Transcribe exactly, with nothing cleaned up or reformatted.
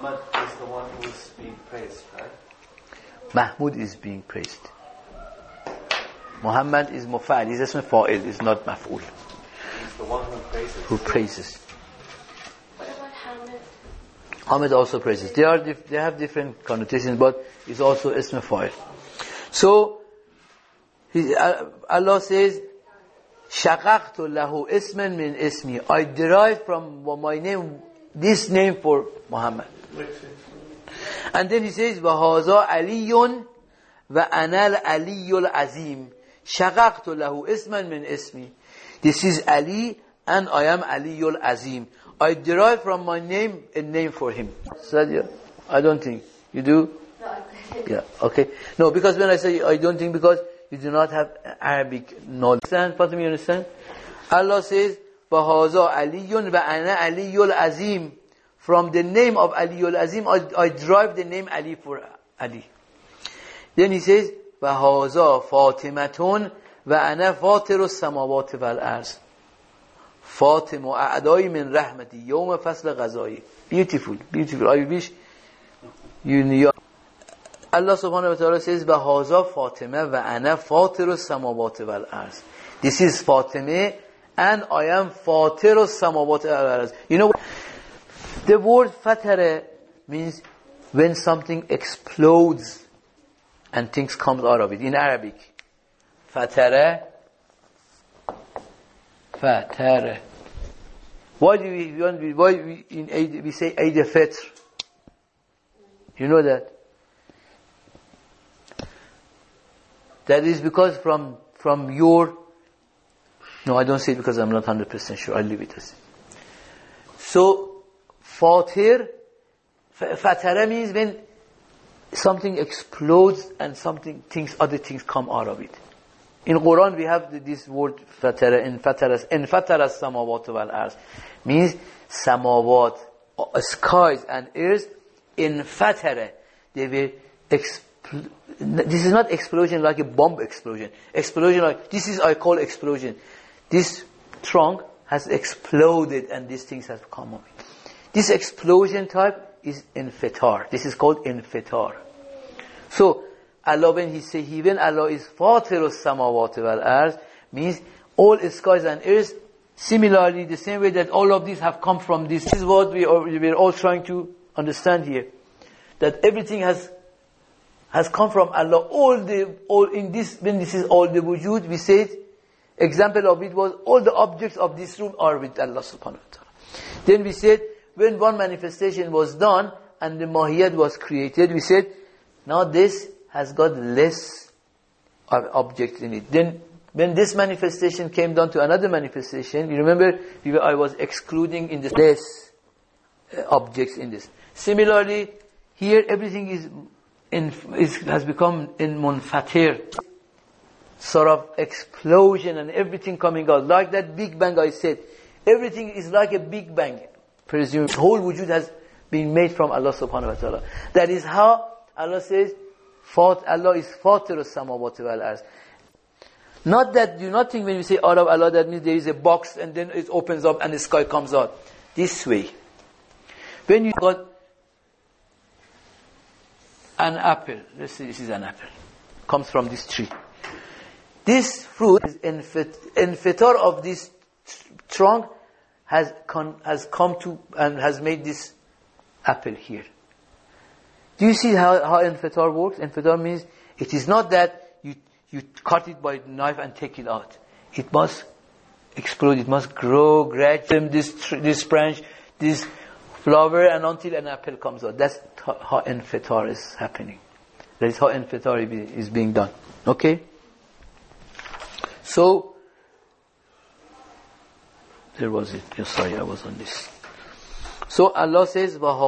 Muhammad is the one who is being praised, right? Mahmud is being praised. Muhammad is mufa'al. He's ism fa'il. Is not maf'ul. He's the one who praises. Who praises. What about Hamid? Hamid also praises. They are dif- they have different connotations, but it's also ism fa'il. So he, uh, Allah says, شَقَقْتُ لَهُ إِسْمًا مِنْ إِسْمِي. I derived from my name this name for Muhammad. And then he says, وَهَذَا عَلِيٌّ وَأَنَا الْعَلِيُّ الْعَظِيمُ شَقَقْتُ لَهُ إِسْمًا مِنْ إِسْمِي. This is Ali, and I am Aliyul Azim. I derive from my name a name for him. Sadia, I don't think. You do? No, I Yeah, okay. No, because when I say I don't think, because you do not have Arabic knowledge. Understand? Fatima, you understand? Allah says, وَهَذَا عَلِيٌّ وَأَنَا عَلِيُّ الْعَظِيمُ. From the name of Aliyul Azim, I, I derive the name Ali for Ali. Then he says, وَهَذَا فَاطِمَةٌ وَأَنَا فَاطِرُ السَّمَاوَاتِ وَالْأَرْضِ فَاطِمُ أَعْدَاءِ مِنْ رَحْمَتِي يَوْمَ فَصْلِ غَزَائِي. Beautiful, beautiful. I wish you knew. Allah subhanahu wa ta'ala says, وَهَذَا فَاطِمَةٌ وَأَنَا فَاطِرُ السَّمَاوَاتِ وَالْأَرْضِ. This is Fatima, and I am فَاطِرُ السَّمَاوَاتِ وَالْأَرْضِ. You know, the word fatara means when something explodes and things come out of it. In Arabic, fatara, fatara. Why do we, why we in Eid, we say Eid al-Fitr? You know that? That is because from from your. No, I don't say it because I'm not one hundred percent sure. I'll leave it as. So, Fatir, fatara means when something explodes and something, things, other things come out of it. In Quran we have this word fatara, in fatara, in fatara samawat wal ars, means samawat, skies and earth, in fatara, they were expl- this is not explosion like a bomb explosion. Explosion like, this is I call explosion. This trunk has exploded and these things have come of it. This explosion type is infitar. This is called infitar. So, Allah, when He say, He when Allah is Fatirus samawati wal ard, means all skies and earth, similarly, the same way that all of these have come from this. This is what we are, we are all trying to understand here. That everything has has come from Allah. All the, all in this, when this is all the wujud, we said, example of it was, all the objects of this room are with Allah subhanahu wa ta'ala. Then we said, when one manifestation was done, and the mahiyat was created, we said, now this has got less objects in it. Then, when this manifestation came down to another manifestation, you remember, we were, I was excluding in this less uh, objects in this. Similarly, here everything is in, is, has become in munfatir, sort of explosion and everything coming out. Like that Big Bang I said, everything is like a Big Bang. Presume the whole wujud has been made from Allah subhanahu wa ta'ala. That is how Allah says, Allah is Fatir samawati wal ard. Not that, do not think when we say out of Allah, that means there is a box and then it opens up and the sky comes out. This way. When you got an apple, let's say this is an apple, comes from this tree. This fruit is infitar of this trunk has con, has come to and has made this apple here. Do you see how, how infitar works? Infitar means it is not that you you cut it by knife and take it out. It must explode. It must grow gradually. This this branch, this flower, and until an apple comes out. That's how infitar is happening. That is how infitar is being done. Okay. So, there was it. Yes, sorry, I was on this. So Allah says,